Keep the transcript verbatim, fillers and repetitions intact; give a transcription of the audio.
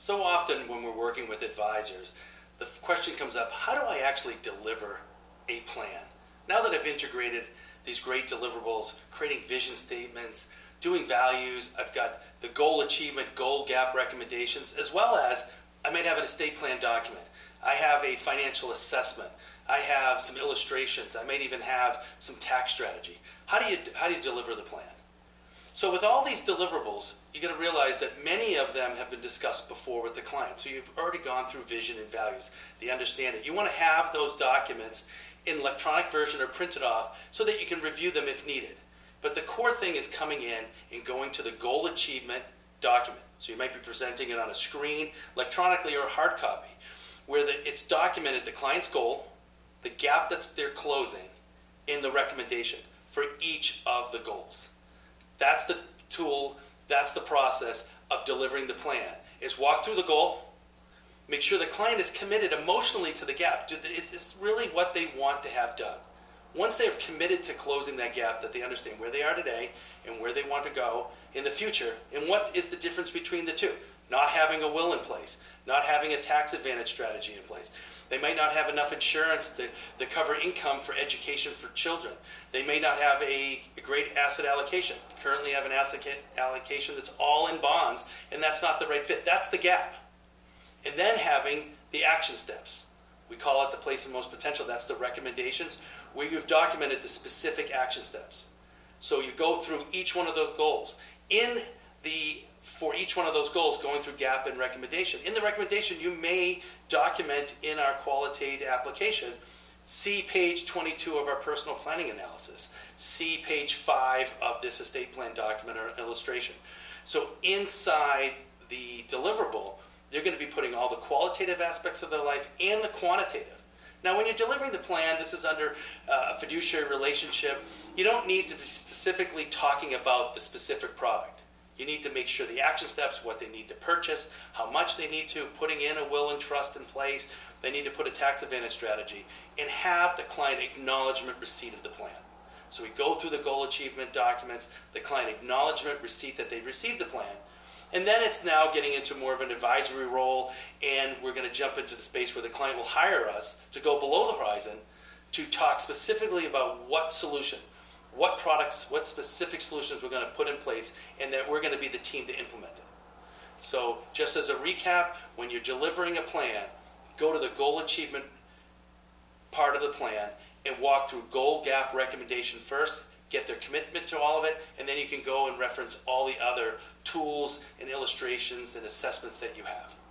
So often when we're working with advisors, the question comes up, how do I actually deliver a plan? Now that I've integrated these great deliverables, creating vision statements, doing values, I've got the goal achievement, goal gap recommendations, as well as I might have an estate plan document. I have a financial assessment. I have some illustrations. I might even have some tax strategy. How do you, how do you deliver the plan? So with all these deliverables, you got to realize that many of them have been discussed before with the client. So you've already gone through vision and values. They understand it. You want to have those documents in electronic version or printed off so that you can review them if needed. But the core thing is coming in and going to the goal achievement document. So you might be presenting it on a screen, electronically or hard copy, where the, it's documented the client's goal, the gap that they're closing, and the recommendation for each of the goals. That's the tool, that's the process of delivering the plan, is walk through the goal, make sure the client is committed emotionally to the gap. Is this really what they want to have done? Once they've committed to closing that gap, that they understand where they are today and where they want to go in the future, and what is the difference between the two? Not having a will in place, not having a tax advantage strategy in place. They might not have enough insurance to, to cover income for education for children. They may not have a, a great asset allocation. Currently have an asset allocation that's all in bonds, and that's not the right fit. That's the gap. And then having the action steps. We call it the place of most potential. That's the recommendations, where you've documented the specific action steps. So you go through each one of those goals. In the For each one of those goals, going through gap and recommendation. In the recommendation, you may document in our qualitative application, see page twenty-two of our personal planning analysis, see page five of this estate plan document or illustration. So inside the deliverable, you're going to be putting all the qualitative aspects of their life and the quantitative. Now, when you're delivering the plan, this is under uh, a fiduciary relationship. You don't need to be specifically talking about the specific product. You need to make sure the action steps, what they need to purchase, how much they need to, putting in a will and trust in place. They need to put a tax advantage strategy, and have the client acknowledgement receipt of the plan. So we go through the goal achievement documents, the client acknowledgement receipt that they received the plan, and then it's now getting into more of an advisory role, and we're going to jump into the space where the client will hire us to go below the horizon to talk specifically about what solution, what products, what specific solutions we're going to put in place, and that we're going to be the team to implement it. So just as a recap, when you're delivering a plan, go to the goal achievement part of the plan and walk through goal gap recommendation first, get their commitment to all of it, and then you can go and reference all the other tools and illustrations and assessments that you have.